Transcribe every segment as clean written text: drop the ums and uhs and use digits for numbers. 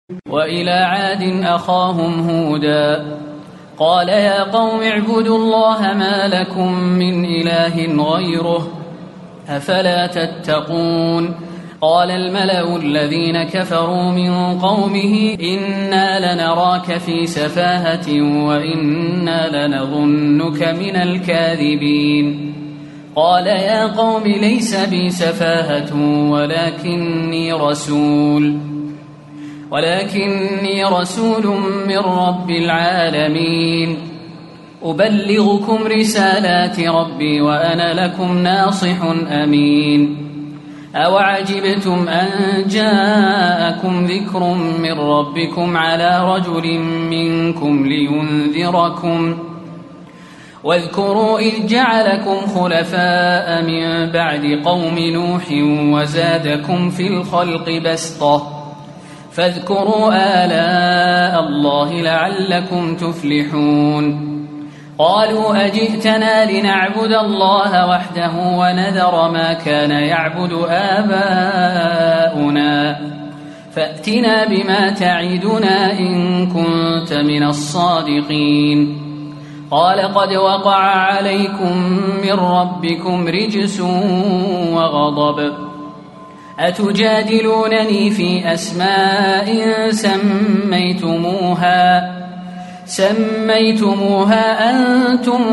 وإلى عاد أخاهم هودا قال يا قوم اعبدوا الله ما لكم من إله غيره أفلا تتقون قال الملأ الذين كفروا من قومه إنا لنراك في سفاهة وإنا لنظنك من الكاذبين قال يا قوم ليس بي سفاهة ولكني رسول من رب العالمين أبلغكم رسالات ربي وأنا لكم ناصح أمين أوعجبتم أن جاءكم ذكر من ربكم على رجل منكم لينذركم واذكروا إذ جعلكم خلفاء من بعد قوم نوح وزادكم في الخلق بسطة فاذكروا آلاء الله لعلكم تفلحون قالوا أجئتنا لنعبد الله وحده ونذر ما كان يعبد آباؤنا فأتنا بما تعدنا إن كنت من الصادقين قال قد وقع عليكم من ربكم رجس وغضب أتجادلونني في أسماء سميتموها أنتم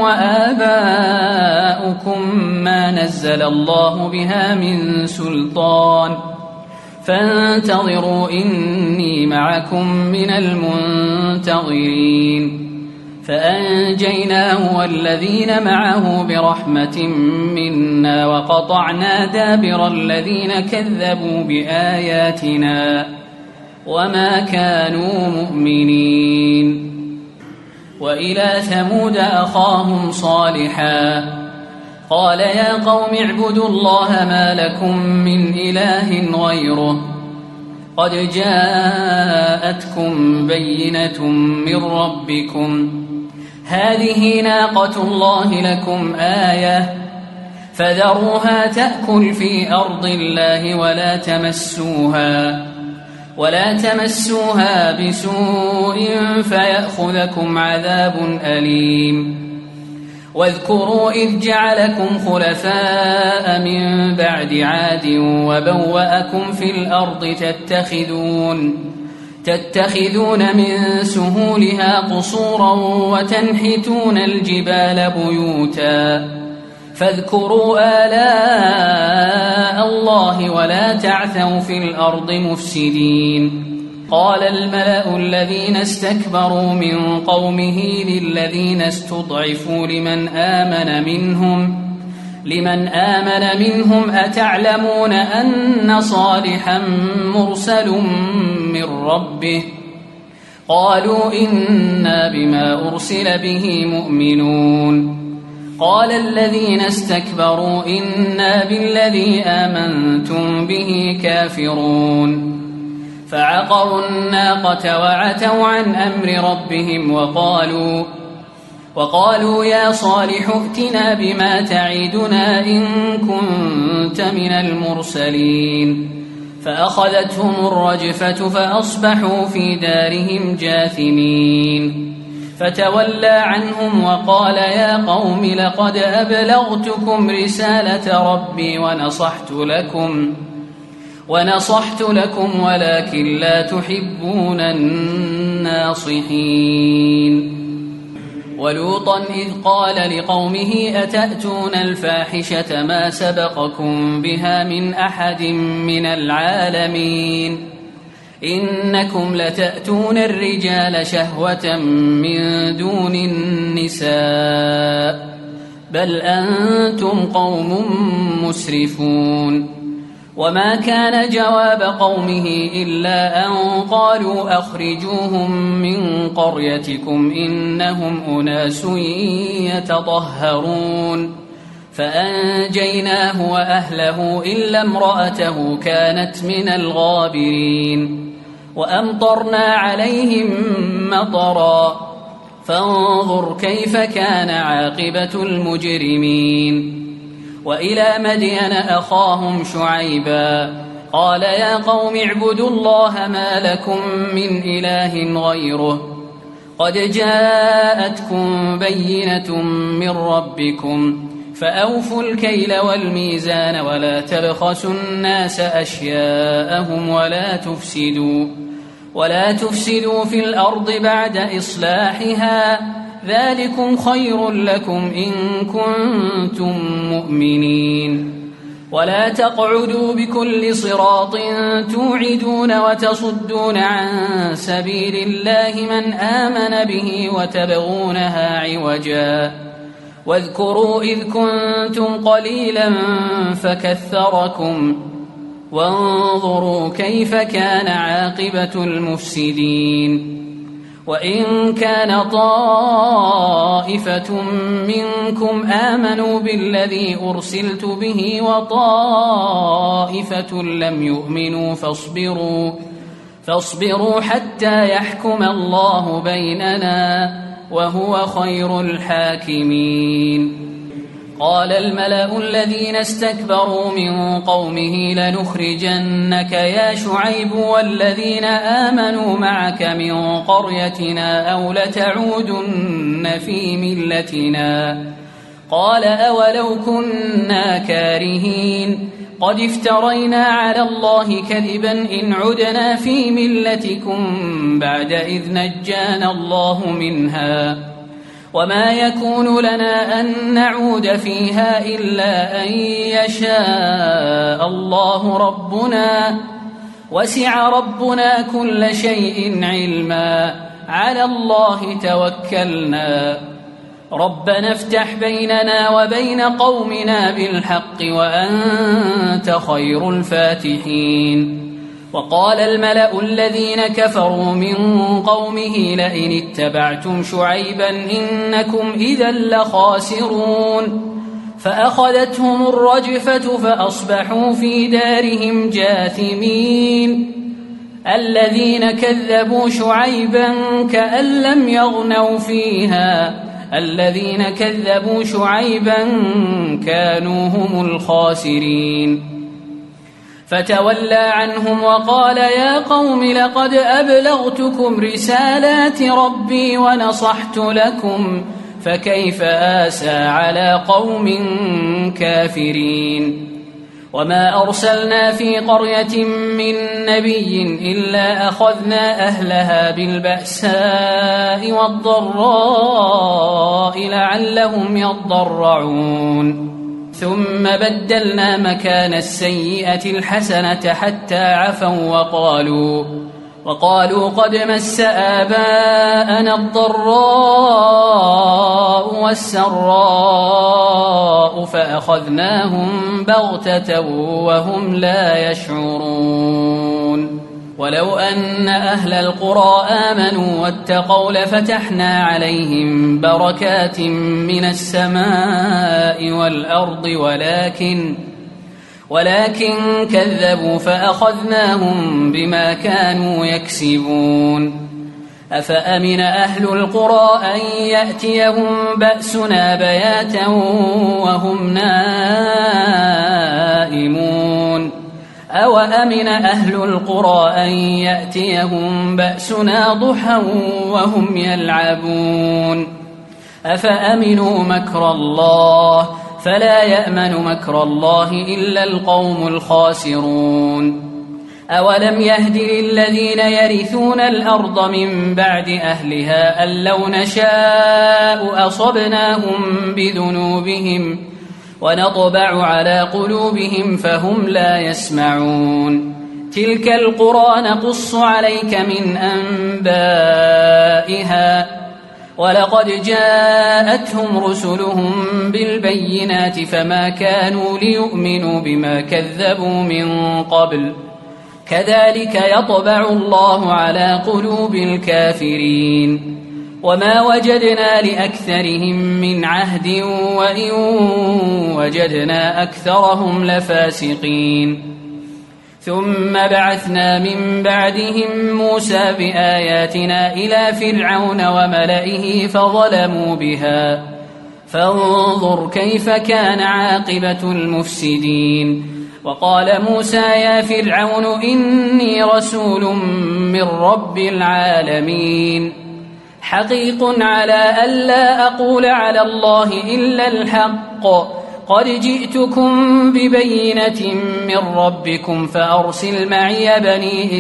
وآباؤكم ما نزل الله بها من سلطان فانتظروا إني معكم من المنتظرين فأنجيناه والذين معه برحمة منا وقطعنا دابر الذين كذبوا بآياتنا وما كانوا مؤمنين وإلى ثمود أخاهم صالحا قال يا قوم اعبدوا الله ما لكم من إله غيره قد جاءتكم بينة من ربكم هذه ناقة الله لكم آية فذروها تأكل في أرض الله ولا تمسوها بسوء فيأخذكم عذاب أليم واذكروا إذ جعلكم خلفاء من بعد عاد وبوأكم في الأرض تتخذون من سهولها قصورا وتنحتون الجبال بيوتا فاذكروا آلاء الله ولا تعثوا في الأرض مفسدين قال الملأ الذين استكبروا من قومه للذين استضعفوا لمن آمن منهم أتعلمون أن صالحا مرسل من ربه قالوا إنا بما أرسل به مؤمنون قال الذين استكبروا إنا بالذي آمنتم به كافرون فعقروا الناقة وعتوا عن أمر ربهم وقالوا يا صالح ائتنا بما تعدنا إن كنت من المرسلين فأخذتهم الرجفة فأصبحوا في دارهم جاثمين فتولى عنهم وقال يا قوم لقد أبلغتكم رسالة ربي ونصحت لكم ولكن لا تحبون الناصحين ولوطا إذ قال لقومه أتأتون الفاحشة ما سبقكم بها من أحد من العالمين إنكم لتأتون الرجال شهوة من دون النساء بل أنتم قوم مسرفون وما كان جواب قومه إلا أن قالوا أخرجوهم من قريتكم إنهم أناس يتطهرون فأنجيناه وأهله إلا امرأته كانت من الغابرين وأمطرنا عليهم مطرا فانظر كيف كان عاقبة المجرمين وإلى مدين أخاهم شعيبا قال يا قوم اعبدوا الله ما لكم من إله غيره قد جاءتكم بينة من ربكم فأوفوا الكيل والميزان ولا تبخسوا الناس أشياءهم ولا تفسدوا في الأرض بعد إصلاحها ذلكم خير لكم إن كنتم مؤمنين ولا تقعدوا بكل صراط توعدون وتصدون عن سبيل الله من آمن به وتبغونها عوجا واذكروا إذ كنتم قليلا فكثركم وانظروا كيف كان عاقبة المفسدين وإن كان طائفة منكم آمنوا بالذي أرسلت به وطائفة لم يؤمنوا فاصبروا حتى يحكم الله بيننا وهو خير الحاكمين قال الملأ الذين استكبروا من قومه لنخرجنك يا شعيب والذين آمنوا معك من قريتنا أو لتعودن في ملتنا قال أولو كنا كارهين قد افترينا على الله كذبا إن عدنا في ملتكم بعد إذ نجانا الله منها وما يكون لنا أن نعود فيها إلا أن يشاء الله ربنا وسع ربنا كل شيء علما على الله توكلنا ربنا افتح بيننا وبين قومنا بالحق وأنت خير الفاتحين وقال الملأ الذين كفروا من قومه لئن اتبعتم شعيبا إنكم إذا لخاسرون فأخذتهم الرجفة فأصبحوا في دارهم جاثمين الذين كذبوا شعيبا كأن لم يغنوا فيها الذين كذبوا شعيبا كانوا هم الخاسرين فتولى عنهم وقال يا قوم لقد أبلغتكم رسالات ربي ونصحت لكم فكيف آسى على قوم كافرين وما أرسلنا في قرية من نبي إلا أخذنا أهلها بالبأساء والضراء لعلهم يضرعون ثم بدلنا مكان السيئة الحسنة حتى عفوا وقالوا قد مس آباءنا الضراء والسراء فأخذناهم بغتة وهم لا يشعرون ولو أن أهل القرى آمنوا واتقوا لفتحنا عليهم بركات من السماء والأرض ولكن كذبوا فأخذناهم بما كانوا يكسبون أفأمن أهل القرى أن يأتيهم بأسنا بياتا وهم نائمون أوأمن أهل القرى أن يأتيهم بأسنا ضحى وهم يلعبون أفأمنوا مكر الله فلا يأمن مكر الله إلا القوم الخاسرون أولم يهد للذين يرثون الأرض من بعد أهلها أن لو نشاء أصبناهم بذنوبهم ونطبع على قلوبهم فهم لا يسمعون تلك القرى نقص عليك من أنبائها ولقد جاءتهم رسلهم بالبينات فما كانوا ليؤمنوا بما كذبوا من قبل كذلك يطبع الله على قلوب الكافرين وما وجدنا لأكثرهم من عهد وإن وجدنا أكثرهم لفاسقين ثم بعثنا من بعدهم موسى بآياتنا إلى فرعون وملئه فظلموا بها فانظر كيف كان عاقبة المفسدين وقال موسى يا فرعون إني رسول من رب العالمين حقيق على ألا أقول على الله إلا الحق قد جئتكم ببينة من ربكم فأرسل معي بني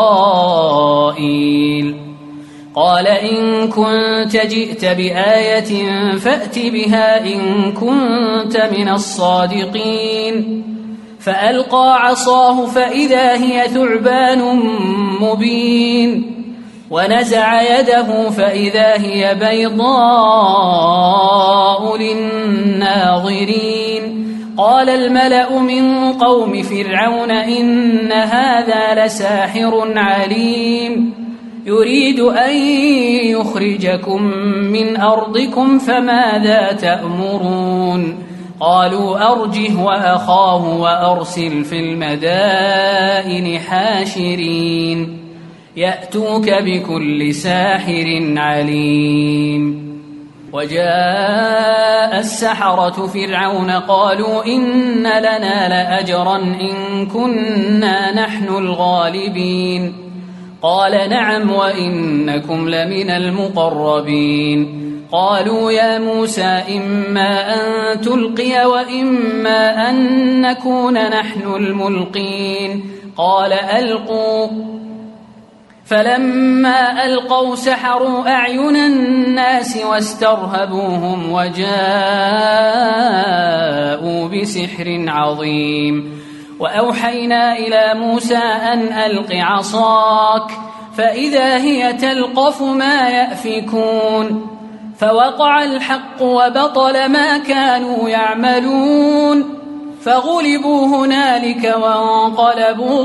إسرائيل قال إن كنت جئت بآية فأت بها إن كنت من الصادقين فألقى عصاه فإذا هي ثعبان مبين ونزع يده فإذا هي بيضاء للناظرين قال الملأ من قوم فرعون إن هذا لساحر عليم يريد أن يخرجكم من أرضكم فماذا تأمرون قالوا أرجه وأخاه وأرسل في المدائن حاشرين يأتوك بكل ساحر عليم وجاء السحرة فرعون قالوا إن لنا لأجرا إن كنا نحن الغالبين قال نعم وإنكم لمن المقربين قالوا يا موسى إما أن تلقي وإما أن نكون نحن الملقين قال ألقوا فلما ألقوا سحروا أعين الناس واسترهبوهم وجاءوا بسحر عظيم وأوحينا إلى موسى أن ألق عصاك فإذا هي تلقف ما يأفكون فوقع الحق وبطل ما كانوا يعملون فغلبوا هنالك وانقلبوا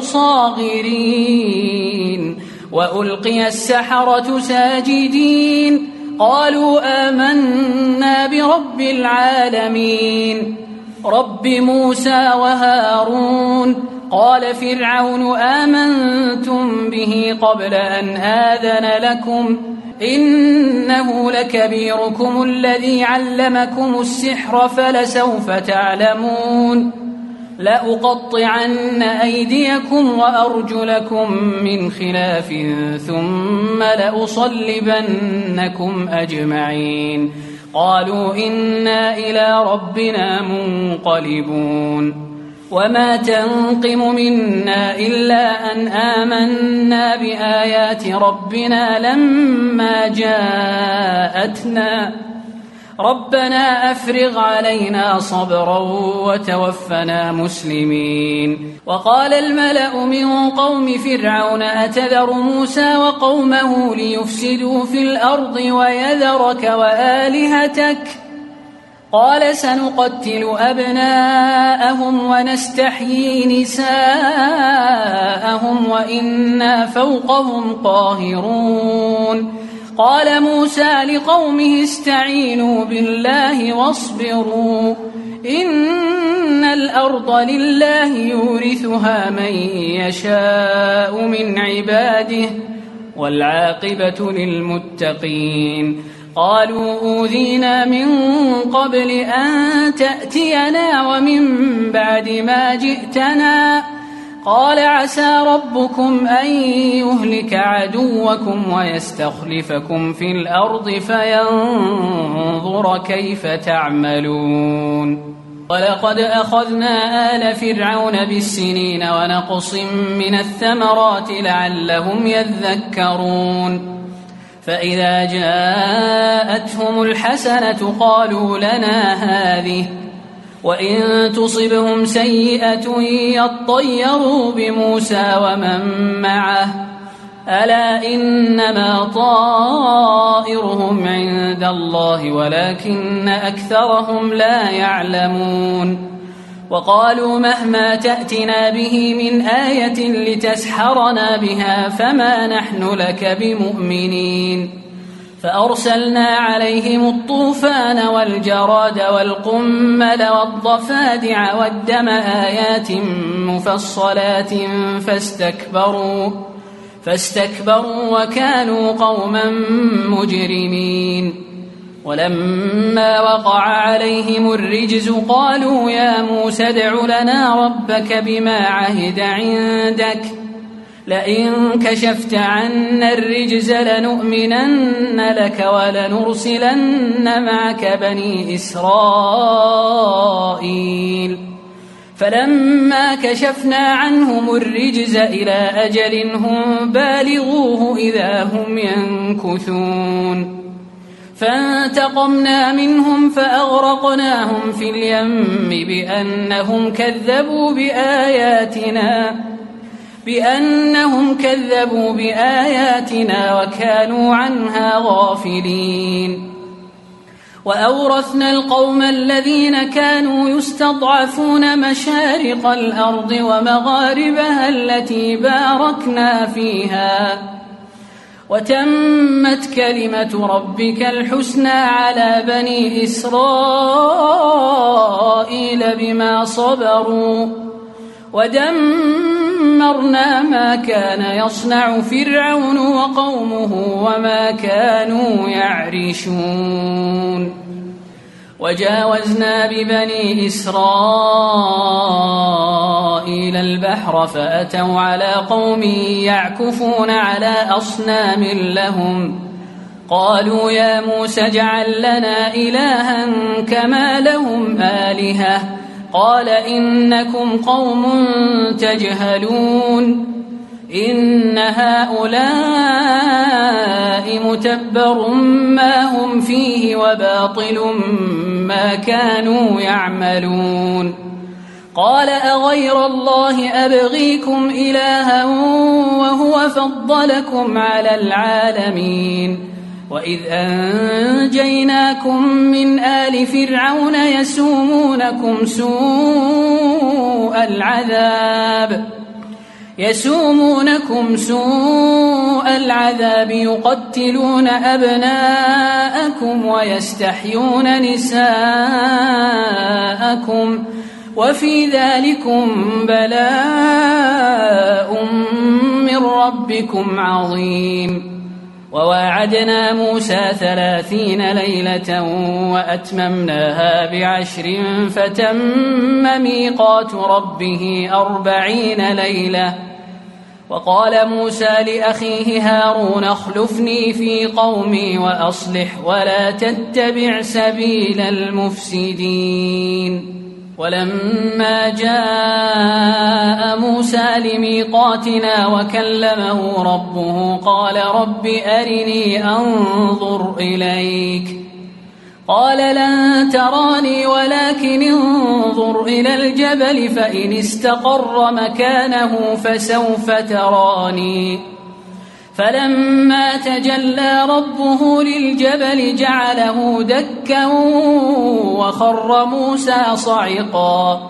صاغرين وألقي السحرة ساجدين قالوا آمنا برب العالمين رب موسى وهارون قال فرعون آمنتم به قبل أن آذن لكم إنه لكبيركم الذي علمكم السحر فلسوف تعلمون لأقطعن أيديكم وأرجلكم من خلاف ثم لأصلبنكم أجمعين قالوا إنا إلى ربنا منقلبون وما تنقم منا إلا أن آمنا بآيات ربنا لما جاءتنا ربنا أفرغ علينا صبرا وتوفنا مسلمين وقال الملأ من قوم فرعون أتذر موسى وقومه ليفسدوا في الأرض ويذرك وآلهتك قال سنقتل أبناءهم ونستحيي نساءهم وإنا فوقهم قاهرون قال موسى لقومه استعينوا بالله واصبروا إن الأرض لله يورثها من يشاء من عباده والعاقبة للمتقين قالوا أوذينا من قبل أن تأتينا ومن بعد ما جئتنا قال عسى ربكم أن يهلك عدوكم ويستخلفكم في الأرض فينظر كيف تعملون ولقد أخذنا آل فرعون بالسنين ونقص من الثمرات لعلهم يذكرون فإذا جاءتهم الحسنة قالوا لنا هذه وإن تصبهم سيئة يطيروا بموسى ومن معه ألا إنما طائرهم عند الله ولكن أكثرهم لا يعلمون وقالوا مهما تأتنا به من آية لتسحرنا بها فما نحن لك بمؤمنين فأرسلنا عليهم الطوفان والجراد والقمل والضفادع والدم آيات مفصلات فاستكبروا وكانوا قوما مجرمين ولما وقع عليهم الرجز قالوا يا موسى ادع لنا ربك بما عهد عندك لئن كشفت عنا الرجز لنؤمنن لك ولنرسلن معك بني إسرائيل فلما كشفنا عنهم الرجز إلى أجل هم بالغوه إذا هم ينكثون فانتقمنا منهم فأغرقناهم في اليم بأنهم كذبوا بآياتنا وكانوا عنها غافلين وأورثنا القوم الذين كانوا يستضعفون مشارق الأرض ومغاربها التي باركنا فيها وتمت كلمة ربك الحسنى على بني إسرائيل بما صبروا ودمرنا ما كان يصنع فرعون وقومه وما كانوا يعرشون وجاوزنا ببني إسرائيل البحر فأتوا على قوم يعكفون على أصنام لهم قالوا يا موسى اجعل لنا إلها كما لهم آلهة قال إنكم قوم تجهلون إن هؤلاء متبر ما هم فيه وباطل ما كانوا يعملون قال أغير الله أبغيكم إلها وهو فضلكم على العالمين وإذ أنجيناكم من آل فرعون يسومونكم سوء العذاب يقتلون أبناءكم ويستحيون نساءكم وفي ذلكم بلاء من ربكم عظيم وواعدنا موسى 30 ليلة وأتممناها ب10 فتم ميقات ربه 40 ليلة وقال موسى لأخيه هارون اخلفني في قومي وأصلح ولا تتبع سبيل المفسدين ولما جاء موسى لميقاتنا وكلمه ربه قال رب أرني أنظر إليك قال لن تراني ولكن انظر إلى الجبل فإن استقر مكانه فسوف تراني فلما تجلى ربه للجبل جعله دكا وخر موسى صعقا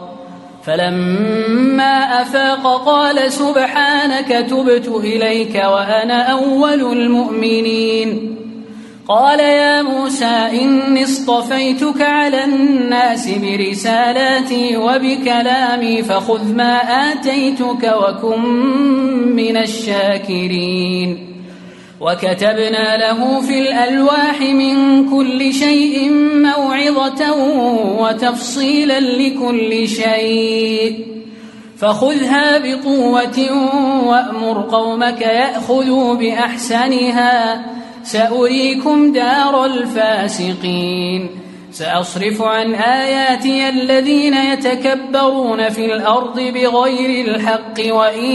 فلما أفاق قال سبحانك تبت إليك وأنا أول المؤمنين قال يا موسى إني اصطفيتك على الناس برسالاتي وبكلامي فخذ ما آتيتك وكن من الشاكرين وكتبنا له في الألواح من كل شيء موعظة وتفصيلا لكل شيء فخذها بقوة وأمر قومك يأخذوا بأحسنها سأريكم دار الفاسقين سأصرف عن آياتي الذين يتكبرون في الأرض بغير الحق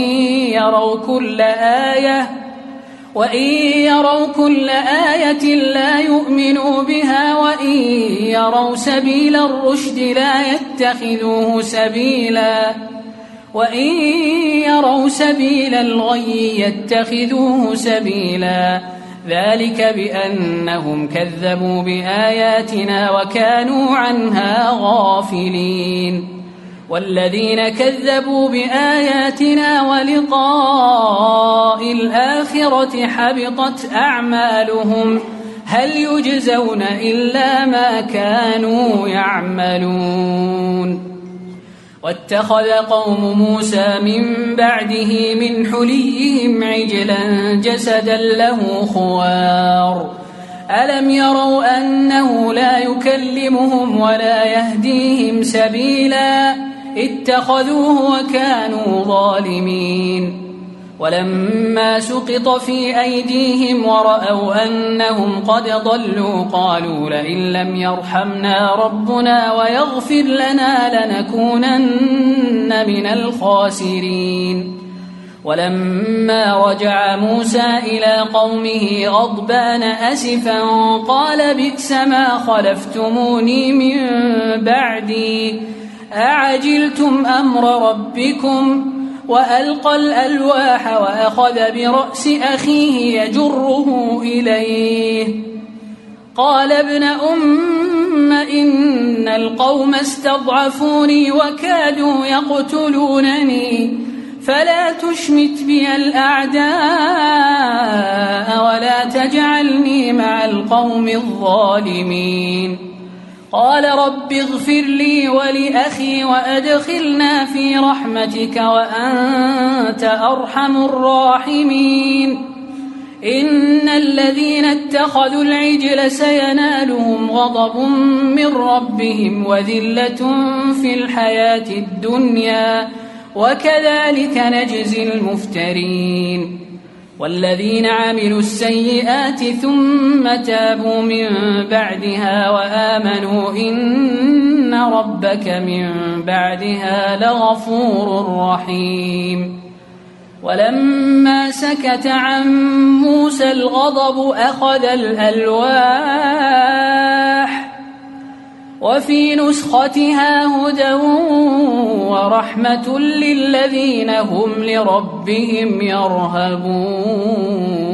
وإن يروا كل آية لا يؤمنوا بها وإن يروا سبيل الرشد لا يتخذوه سبيلا وإن يروا سبيل الغي يتخذوه سبيلا ذلك بأنهم كذبوا بآياتنا وكانوا عنها غافلين والذين كذبوا بآياتنا ولقاء الآخرة حبطت أعمالهم هل يجزون إلا ما كانوا يعملون واتخذ قوم موسى من بعده من حليهم عجلا جسدا له خوار ألم يروا أنه لا يكلمهم ولا يهديهم سبيلا اتخذوه وكانوا ظالمين ولما سقط في أيديهم ورأوا أنهم قد ضلوا قالوا لئن لم يرحمنا ربنا ويغفر لنا لنكونن من الخاسرين ولما رجع موسى إلى قومه غضبان أسفا قال بئس ما خلفتموني من بعدي أعجلتم أمر ربكم وألقى الألواح وأخذ برأس أخيه يجره إليه قال ابن أم إن القوم استضعفوني وكادوا يقتلونني فلا تشمت بي الأعداء ولا تجعلني مع القوم الظالمين قال رب اغفر لي ولأخي وأدخلنا في رحمتك وأنت أرحم الراحمين إن الذين اتخذوا العجل سينالهم غضب من ربهم وذلة في الحياة الدنيا وكذلك نجزي المفترين والذين عملوا السيئات ثم تابوا من بعدها وآمنوا إن ربك من بعدها لغفور رحيم ولما سكت عن موسى الغضب أخذ الألواح وفي نسختها هدى ورحمة للذين هم لربهم يرهبون